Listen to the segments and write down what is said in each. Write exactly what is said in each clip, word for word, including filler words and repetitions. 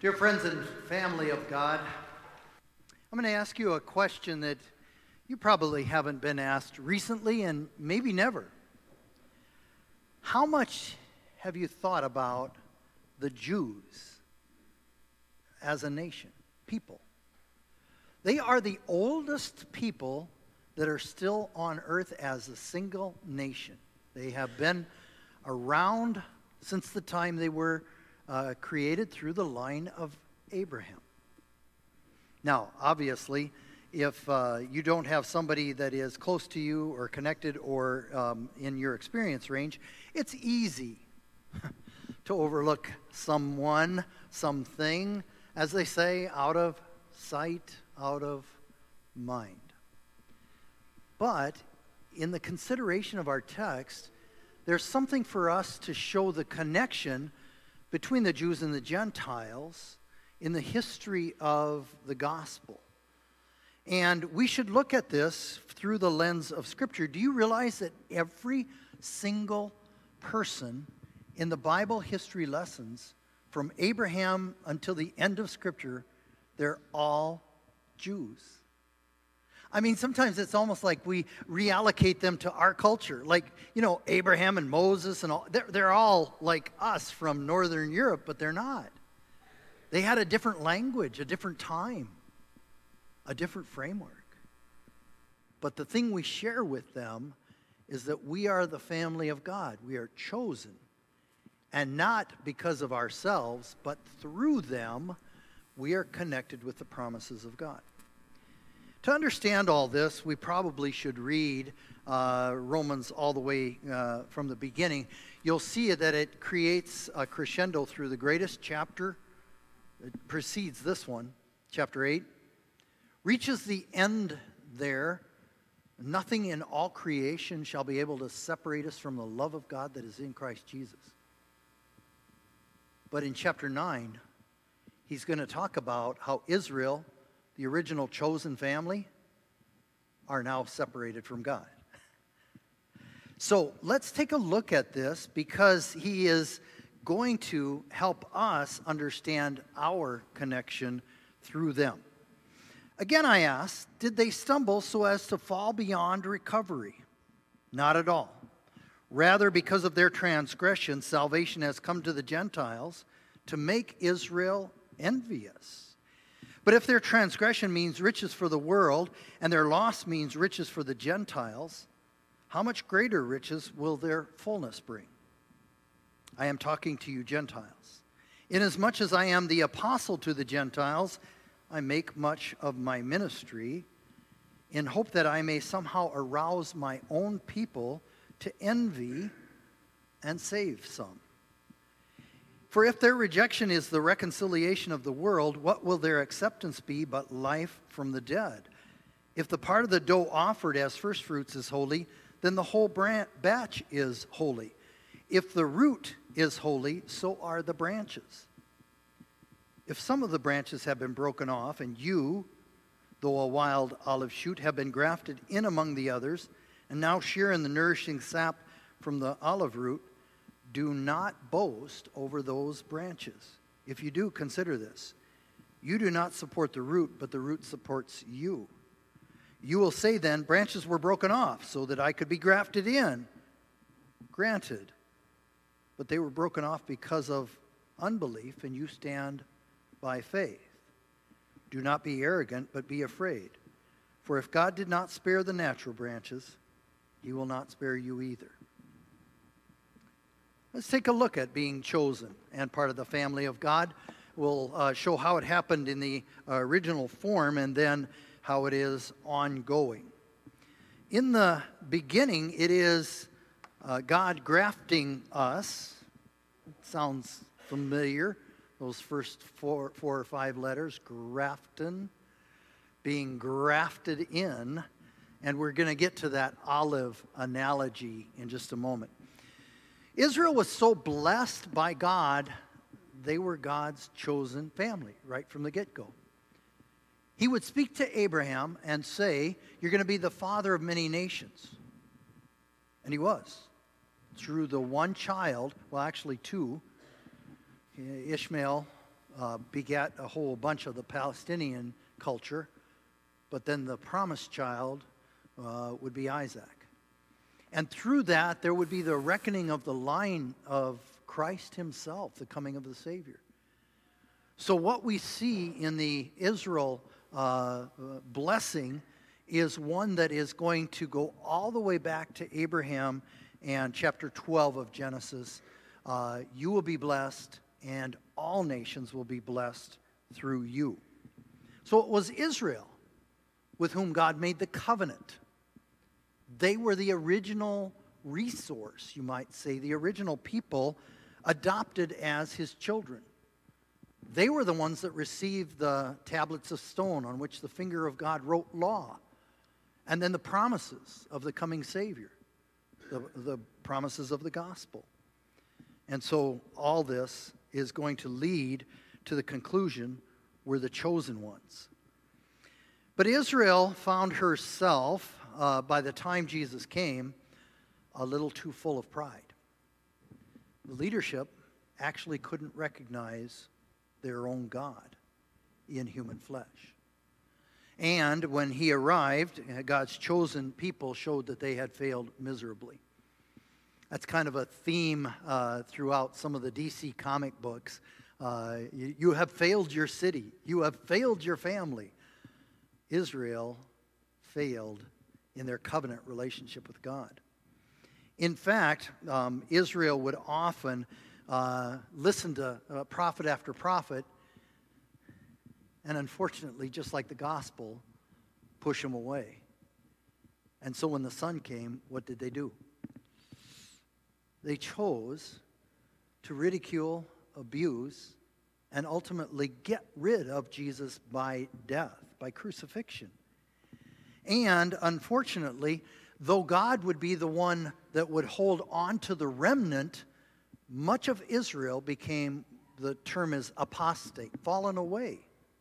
Dear friends and family of God, I'm going to ask you a question that you probably haven't been asked recently and maybe never. How much have you thought about the Jews as a nation, people? They are the oldest people that are still on earth as a single nation. They have been around since the time they were uh, created through the line of Abraham. Now, obviously, if uh, you don't have somebody that is close to you or connected or um, in your experience range, it's easy to overlook someone, something, as they say, out of sight, out of mind. But in the consideration of our text, there's something for us to show the connection between the Jews and the Gentiles in the history of the gospel. And we should look at this through the lens of Scripture. Do you realize that every single person in the Bible history lessons, from Abraham until the end of Scripture, they're all Jews? I mean, sometimes it's almost like we reallocate them to our culture. Like, you know, Abraham and Moses and all, they're, they're all like us from Northern Europe, but they're not. They had a different language, a different time, a different framework. But the thing we share with them is that we are the family of God. We are chosen. And not because of ourselves, but through them, we are connected with the promises of God. To understand all this, we probably should read uh, Romans all the way uh, from the beginning. You'll see that it creates a crescendo through the greatest chapter. It precedes this one, chapter eight. Reaches the end there. Nothing in all creation shall be able to separate us from the love of God that is in Christ Jesus. But in chapter nine, he's going to talk about how Israel, the original chosen family, are now separated from God. So let's take a look at this because he is going to help us understand our connection through them. Again, I ask, did they stumble so as to fall beyond recovery? Not at all. Rather, because of their transgression, salvation has come to the Gentiles to make Israel envious. But if their transgression means riches for the world, and their loss means riches for the Gentiles, how much greater riches will their fullness bring? I am talking to you Gentiles. Inasmuch as I am the apostle to the Gentiles, I make much of my ministry in hope that I may somehow arouse my own people to envy and save some. For if their rejection is the reconciliation of the world, what will their acceptance be but life from the dead? If the part of the dough offered as firstfruits is holy, then the whole batch is holy. If the root is holy, so are the branches. If some of the branches have been broken off, and you, though a wild olive shoot, have been grafted in among the others, and now share in the nourishing sap from the olive root, do not boast over those branches. If you do, consider this. You do not support the root, but the root supports you. You will say then, branches were broken off so that I could be grafted in. Granted, but they were broken off because of unbelief, and you stand by faith. Do not be arrogant, but be afraid. For if God did not spare the natural branches, he will not spare you either. Let's take a look at being chosen and part of the family of God. We'll uh, show how it happened in the uh, original form and then how it is ongoing. In the beginning, it is uh, God grafting us. Sounds familiar. Those first four, four or five letters, grafton, being grafted in. And we're going to get to that olive analogy in just a moment. Israel was so blessed by God, they were God's chosen family right from the get-go. He would speak to Abraham and say, you're going to be the father of many nations. And he was. Through the one child, well, actually two, Ishmael uh, begat a whole bunch of the Palestinian culture, but then the promised child uh, would be Isaac. And through that, there would be the reckoning of the line of Christ himself, the coming of the Savior. So what we see in the Israel uh, blessing is one that is going to go all the way back to Abraham and chapter twelve of Genesis. Uh, you will be blessed, and all nations will be blessed through you. So it was Israel with whom God made the covenant. They were the original resource, you might say, the original people adopted as his children. They were the ones that received the tablets of stone on which the finger of God wrote law, and then the promises of the coming Savior, the, the promises of the gospel. And so all this is going to lead to the conclusion we're the chosen ones. But Israel found herself, uh, by the time Jesus came, a little too full of pride. The leadership actually couldn't recognize their own God in human flesh. And when he arrived, God's chosen people showed that they had failed miserably. That's kind of a theme uh, throughout some of the D C comic books. Uh, you, you have failed your city. You have failed your family. Israel failed in their covenant relationship with God. In fact, um, Israel would often uh, listen to uh, prophet after prophet, and unfortunately, just like the gospel, push them away. And so when the Son came, what did they do? They chose to ridicule, abuse, and ultimately get rid of Jesus by death, by crucifixion. And unfortunately, though God would be the one that would hold on to the remnant, much of Israel became, the term is apostate, fallen away.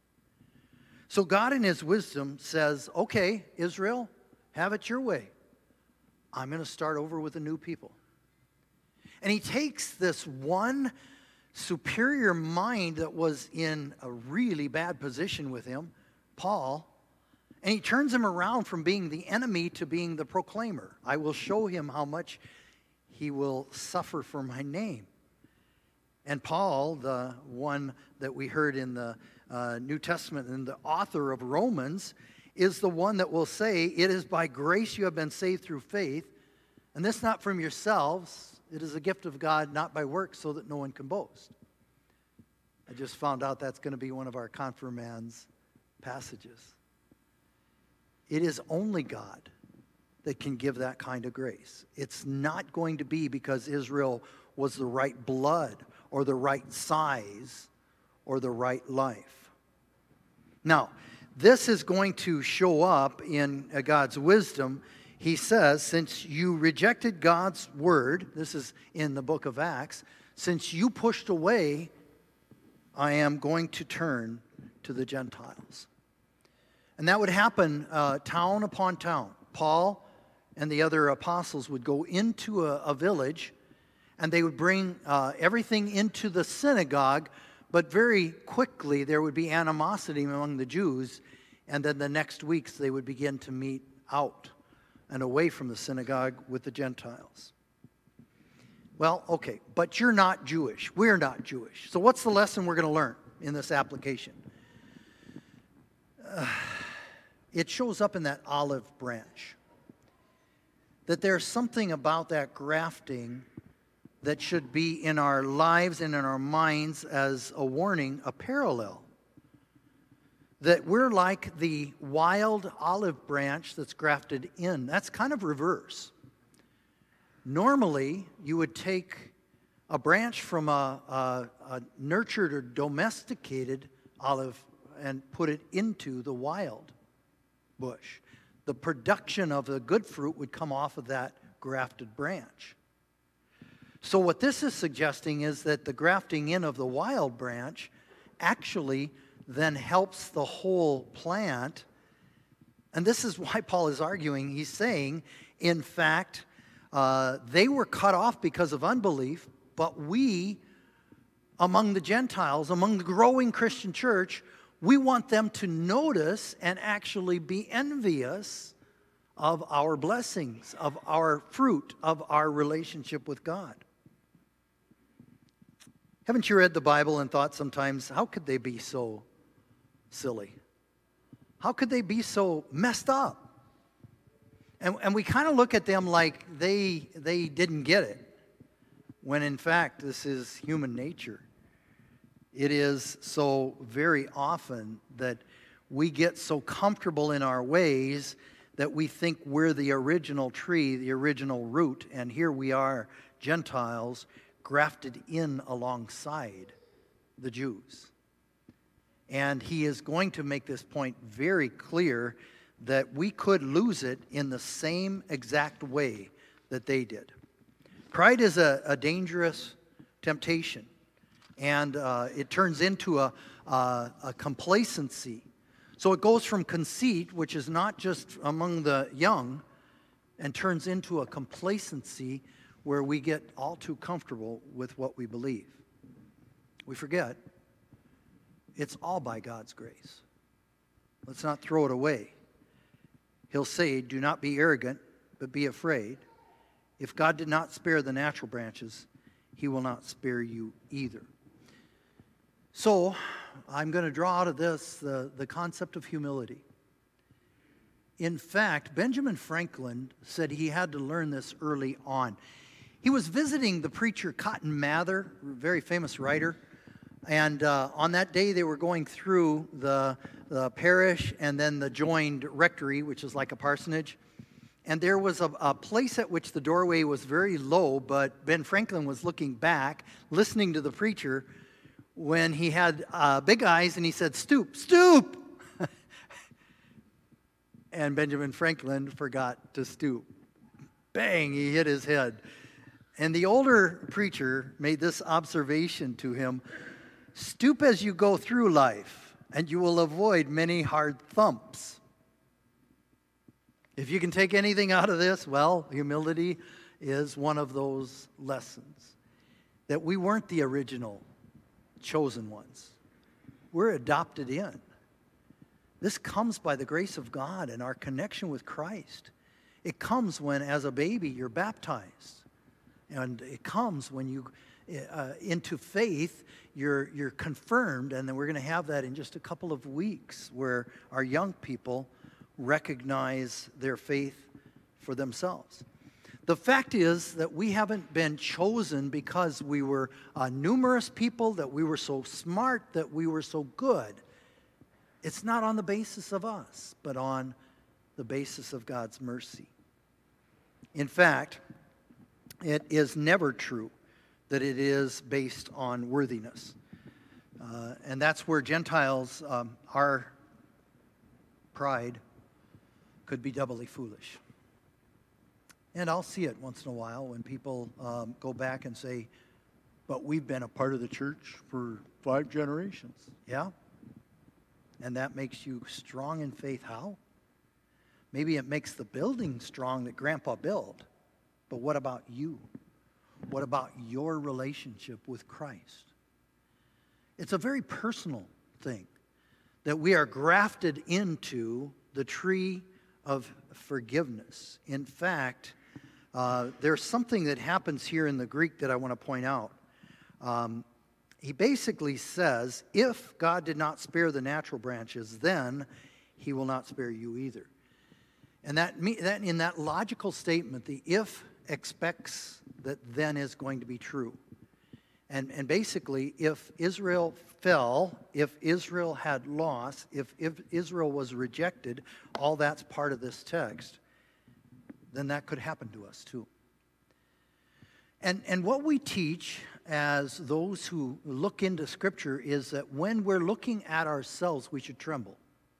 So God in his wisdom says, okay, Israel, have it your way. I'm going to start over with a new people. And he takes this one superior mind that was in a really bad position with him, Paul, and he turns him around from being the enemy to being the proclaimer. I will show him how much he will suffer for my name. And Paul, the one that we heard in the uh, New Testament and the author of Romans, is the one that will say, it is by grace you have been saved through faith, and this not from yourselves. It is a gift of God, not by works, so that no one can boast. I just found out that's going to be one of our confirmands passages. It is only God that can give that kind of grace. It's not going to be because Israel was the right blood or the right size or the right life. Now, this is going to show up in God's wisdom. He says, since you rejected God's word, this is in the book of Acts, since you pushed away, I am going to turn to the Gentiles. And that would happen uh, town upon town. Paul and the other apostles would go into a, a village, and they would bring uh, everything into the synagogue, but very quickly there would be animosity among the Jews, and then the next weeks they would begin to meet out and away from the synagogue with the Gentiles. Well, okay, but you're not Jewish. We're not Jewish. So what's the lesson we're going to learn in this application? Uh, it shows up in that olive branch. That there's something about that grafting that should be in our lives and in our minds as a warning, a parallel. That we're like the wild olive branch that's grafted in. That's kind of reverse. Normally, you would take a branch from a, a, a nurtured or domesticated olive and put it into the wild bush. The production of the good fruit would come off of that grafted branch. So what this is suggesting is that the grafting in of the wild branch actually then helps the whole plant. And this is why Paul is arguing. He's saying, in fact, uh, they were cut off because of unbelief, but we among the Gentiles, among the growing Christian church, we want them to notice and actually be envious of our blessings, of our fruit, of our relationship with God. Haven't you read the Bible and thought sometimes, how could they be so silly? How could they be so messed up? And, and we kind of look at them like they, they didn't get it, when in fact this is human nature. It is so very often that we get so comfortable in our ways that we think we're the original tree, the original root, and here we are, Gentiles, grafted in alongside the Jews. And he is going to make this point very clear that we could lose it in the same exact way that they did. Pride is a, a dangerous temptation, and uh, it turns into a, a, a complacency. So it goes from conceit, which is not just among the young, and turns into a complacency where we get all too comfortable with what we believe. We forget it's all by God's grace. Let's not throw it away. He'll say, do not be arrogant, but be afraid. If God did not spare the natural branches, he will not spare you either. So, I'm going to draw out of this the, the concept of humility. In fact, Benjamin Franklin said he had to learn this early on. He was visiting the preacher Cotton Mather, a very famous writer, and uh, on that day they were going through the, the parish and then the joined rectory, which is like a parsonage. And there was a, a place at which the doorway was very low, but Ben Franklin was looking back, listening to the preacher, when he had uh, big eyes and he said, stoop, stoop! And Benjamin Franklin forgot to stoop. Bang, he hit his head. And the older preacher made this observation to him, stoop as you go through life, and you will avoid many hard thumps. If you can take anything out of this, well, humility is one of those lessons. That we weren't the original chosen ones. We're adopted in. This comes by the grace of God and our connection with Christ. It comes when, as a baby, you're baptized. And it comes when you, uh, into faith, you're, you're confirmed. And then we're going to have that in just a couple of weeks, where our young people recognize their faith for themselves. The fact is that we haven't been chosen because we were a numerous people, that we were so smart, that we were so good. It's not on the basis of us, but on the basis of God's mercy. In fact, it is never true that it is based on worthiness. Uh, and that's where Gentiles, um, our pride, could be doubly foolish. And I'll see it once in a while when people um, go back and say, but we've been a part of the church for five generations. Yeah? And that makes you strong in faith. How? Maybe it makes the building strong that Grandpa built. But what about you? What about your relationship with Christ? It's a very personal thing that we are grafted into the tree of forgiveness. In fact, uh, there's something that happens here in the Greek that I want to point out. Um, he basically says, if God did not spare the natural branches, then he will not spare you either. And that, that in that logical statement, the if expects that then is going to be true. And, and basically, if Israel fell, if Israel had lost, if, if Israel was rejected, all that's part of this text, then that could happen to us too. And, and what we teach as those who look into Scripture is that when we're looking at ourselves, we should tremble.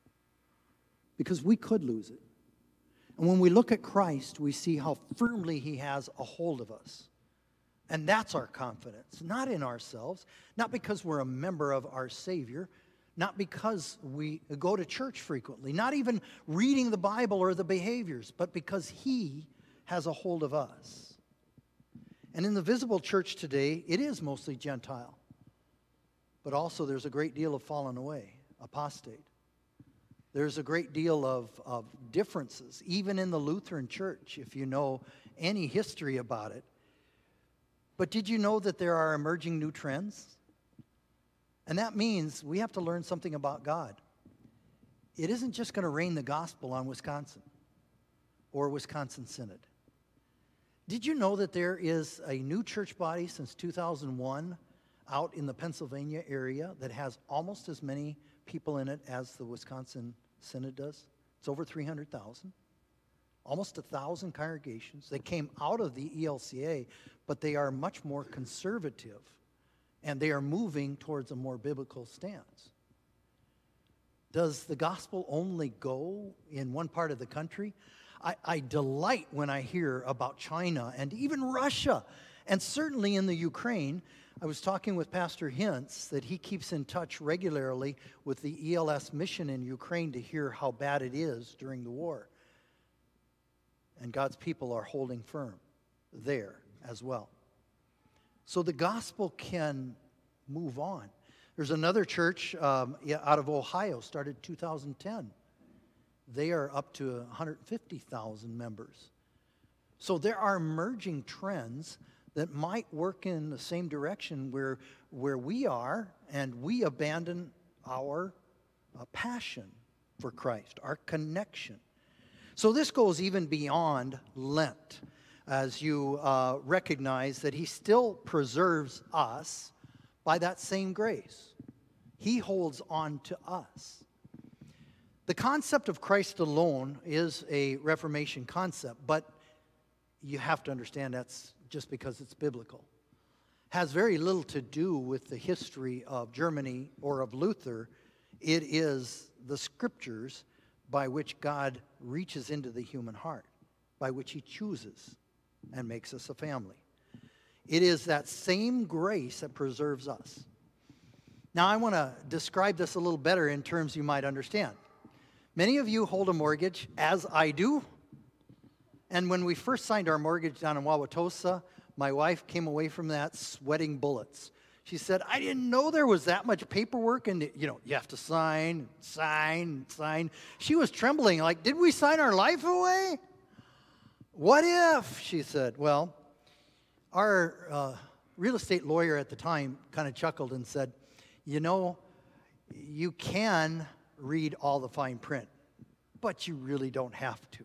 Because we could lose it. And when we look at Christ, we see how firmly he has a hold of us. And that's our confidence, not in ourselves, not because we're a member of our Savior, not because we go to church frequently, not even reading the Bible or the behaviors, but because he has a hold of us. And in the visible church today, it is mostly Gentile. but also there's a great deal of fallen away, apostate. There's a great deal of, of differences, even in the Lutheran Church, if you know any history about it. But did you know that there are emerging new trends? And that means we have to learn something about God. It isn't just going to rain the gospel on Wisconsin or Wisconsin Synod. Did you know that there is a new church body since two thousand one out in the Pennsylvania area that has almost as many people in it as the Wisconsin Synod does? It's over three hundred thousand. Almost one thousand congregations. They came out of the E L C A, but they are much more conservative, and they are moving towards a more biblical stance. Does the gospel only go in one part of the country? I, I delight when I hear about China and even Russia, and certainly in the Ukraine. I was talking with Pastor Hintz that he keeps in touch regularly with the E L S mission in Ukraine to hear how bad it is during the war. And God's people are holding firm there as well. So the gospel can move on. There's another church um, out of Ohio, started two thousand ten. They are up to one hundred fifty thousand members. So there are emerging trends that might work in the same direction where, where we are, and we abandon our uh, passion for Christ, our connection. So this goes even beyond Lent, as you uh, recognize that he still preserves us by that same grace. He holds on to us. The concept of Christ alone is a Reformation concept, but you have to understand that's just because it's biblical. Has very little to do with the history of Germany or of Luther. It is the scriptures by which God reaches into the human heart, by which he chooses and makes us a family. It is that same grace that preserves us. Now, I want to describe this a little better in terms you might understand. Many of you hold a mortgage, as I do. And when we first signed our mortgage down in Wauwatosa, my wife came away from that sweating bullets. She said, I didn't know there was that much paperwork, and you know, you have to sign, sign, sign. She was trembling, like, did we sign our life away? What if? She said. Well, our uh, real estate lawyer at the time kind of chuckled and said, you know, you can read all the fine print, but you really don't have to.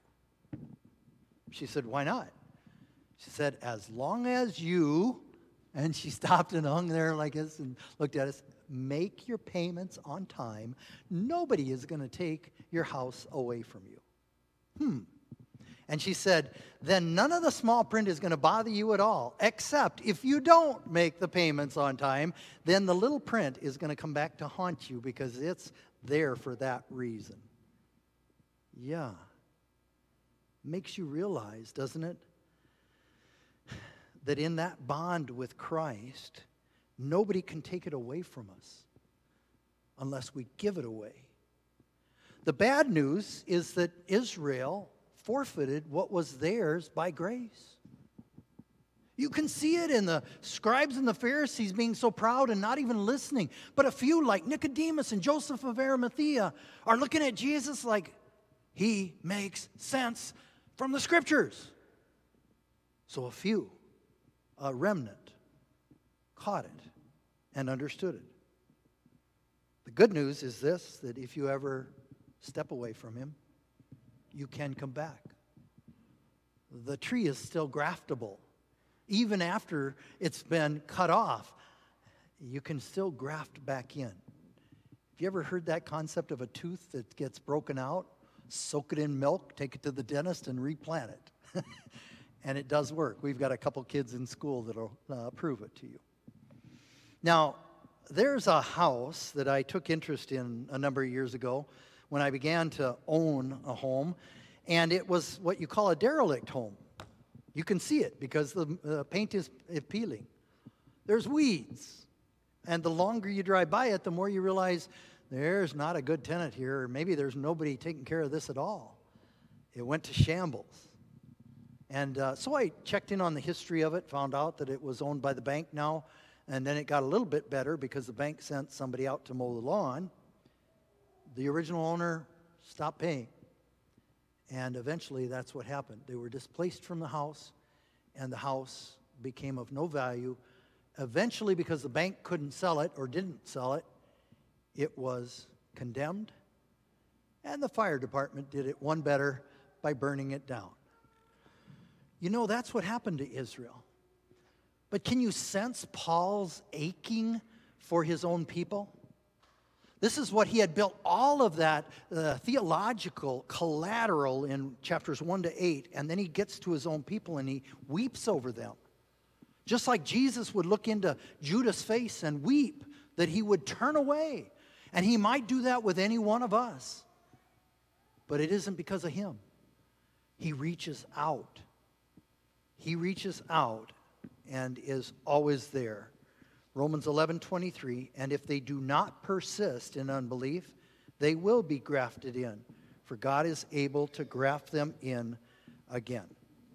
She said, why not? She said, as long as you, and she stopped and hung there like this and looked at us, make your payments on time, nobody is going to take your house away from you. Hmm. And she said, then none of the small print is going to bother you at all, except if you don't make the payments on time, then the little print is going to come back to haunt you because it's there for that reason. Yeah. Makes you realize, doesn't it, that in that bond with Christ, nobody can take it away from us unless we give it away. The bad news is that Israel forfeited what was theirs by grace. You can see it in the scribes and the Pharisees being so proud and not even listening. But a few like Nicodemus and Joseph of Arimathea are looking at Jesus like, he makes sense from the scriptures. So a few, a remnant, caught it and understood it. The good news is this, that if you ever step away from him, you can come back. The tree is still graftable. Even after it's been cut off, you can still graft back in. Have you ever heard that concept of a tooth that gets broken out? Soak it in milk, take it to the dentist, and replant it. And it does work. We've got a couple kids in school that'll uh, prove it to you. Now, there's a house that I took interest in a number of years ago when I began to own a home, and it was what you call a derelict home. You can see it because the uh, paint is peeling. There's weeds, and the longer you drive by it, the more you realize there's not a good tenant here, or maybe there's nobody taking care of this at all. It went to shambles. And uh, so I checked in on the history of it, found out that it was owned by the bank now. and then it got a little bit better because the bank sent somebody out to mow the lawn. The original owner stopped paying. And eventually that's what happened. They were displaced from the house, and the house became of no value. Eventually, because the bank couldn't sell it or didn't sell it, it was condemned. And the fire department did it one better by burning it down. You know, that's what happened to Israel. But can you sense Paul's aching for his own people? This is what he had built all of that uh, theological collateral in chapters one to eight, and then he gets to his own people and he weeps over them. Just like Jesus would look into Judas' face and weep that he would turn away. And he might do that with any one of us. But it isn't because of him. He reaches out. He reaches out and is always there. Romans eleven twenty-three, and if they do not persist in unbelief, they will be grafted in, for God is able to graft them in again.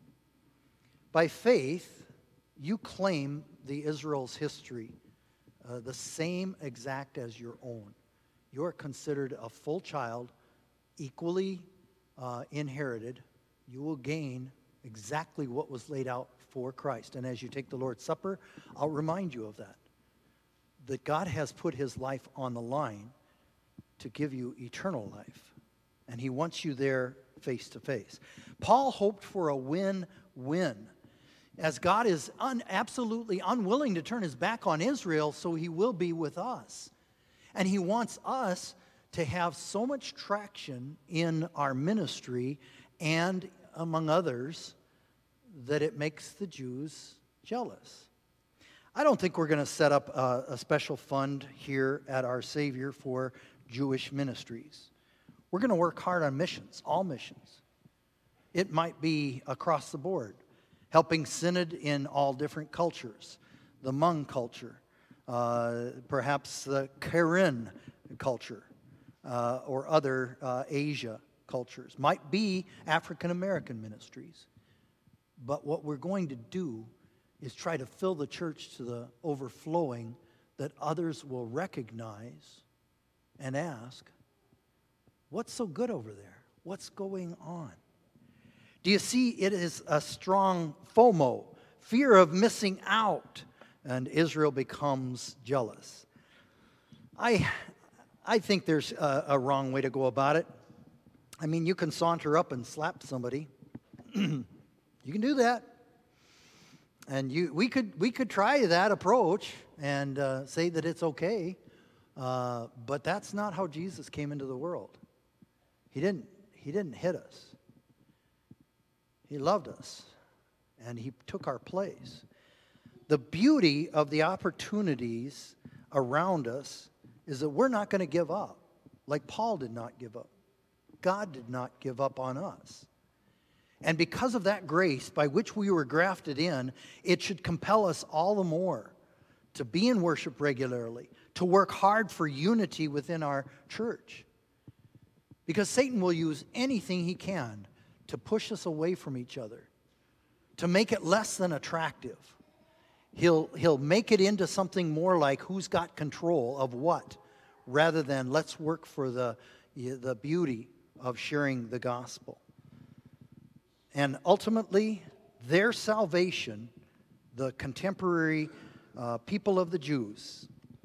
By faith, you claim the Israel's history, uh, the same exact as your own. You are considered a full child, equally uh, inherited. You will gain exactly what was laid out for Christ. And as you take the Lord's Supper, I'll remind you of that. That God has put his life on the line to give you eternal life. And he wants you there face to face. Paul hoped for a win-win. As God is un- absolutely unwilling to turn his back on Israel, so he will be with us. And he wants us to have so much traction in our ministry and among others that it makes the Jews jealous. I don't think we're going to set up a, a special fund here at Our Savior for Jewish ministries. We're going to work hard on missions, all missions. It might be across the board, helping synod in all different cultures, the Hmong culture, uh, perhaps the Karen culture, uh, or other uh, Asia cultures. Might be African American ministries. But what we're going to do is try to fill the church to the overflowing that others will recognize and ask, what's so good over there? What's going on? Do you see it is a strong FOMO, fear of missing out, and Israel becomes jealous? I, I think there's a, a wrong way to go about it. I mean, you can saunter up and slap somebody. You can do that. And you, we could we could try that approach and uh, say that it's okay, uh, but that's not how Jesus came into the world. He didn't he didn't hit us. He loved us, and he took our place. The beauty of the opportunities around us is that we're not going to give up, like Paul did not give up. God did not give up on us. And because of that grace by which we were grafted in, it should compel us all the more to be in worship regularly, to work hard for unity within our church. Because Satan will use anything he can to push us away from each other, to make it less than attractive. He'll, he'll make it into something more like who's got control of what, rather than let's work for the, the beauty of sharing the gospel. And ultimately, their salvation, the contemporary uh, people of the Jews,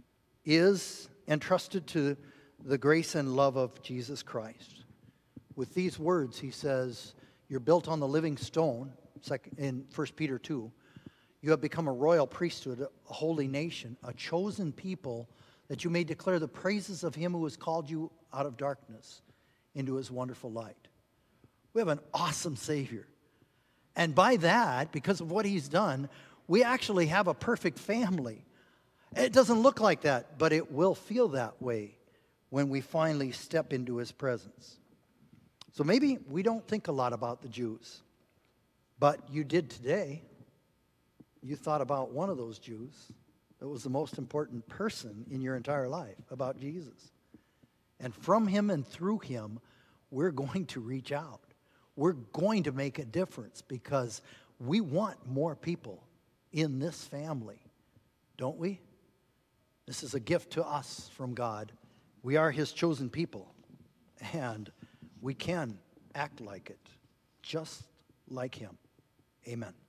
is entrusted to the grace and love of Jesus Christ. With these words, he says, you're built on the living stone, in First Peter two. You have become a royal priesthood, a holy nation, a chosen people, that you may declare the praises of him who has called you out of darkness into his wonderful light. We have an awesome Savior. And by that, because of what he's done, we actually have a perfect family. It doesn't look like that, but it will feel that way when we finally step into his presence. So maybe we don't think a lot about the Jews, but you did today. You thought about one of those Jews that was the most important person in your entire life, about Jesus. And from him and through him, we're going to reach out. We're going to make a difference because we want more people in this family don't we? This is a gift to us from God. We are his chosen people, and we can act like it, just like him. Amen.